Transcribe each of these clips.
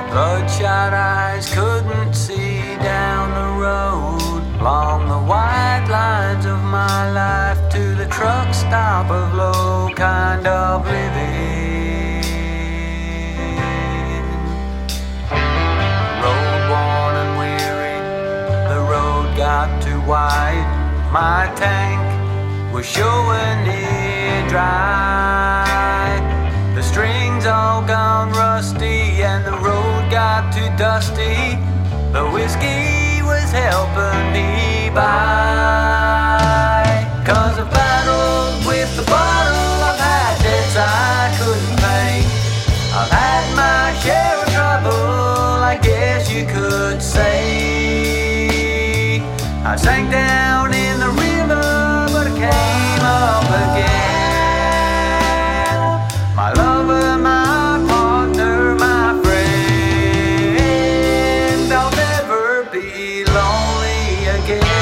Bloodshot eyes couldn't see down the road, along the white lines of my life to the truck stop of low kind of living. Road worn and weary, the road got too wide. My tank was showing near dry. The strings all gone rusty and the road got too dusty. The whiskey was helping me by. 'Cause I've battled with the bottle, I've had debts I couldn't pay. I've had my share of trouble, I guess you could say. I sank down in the river, but I came up again. My lover, my partner, my friend, I'll never be lonely again.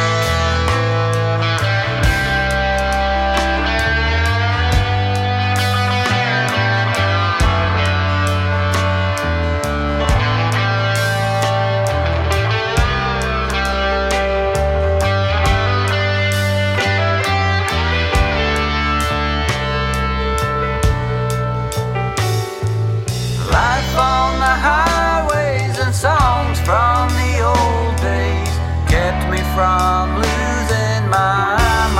Life on the highways and songs from the old days kept me from losing my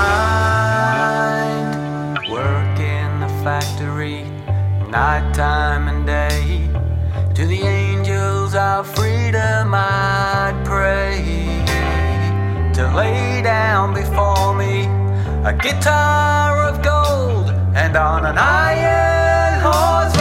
mind. Work in the factory, nighttime and day, to the angels of freedom I'd pray. To lay down before me a guitar of gold, and on an iron horse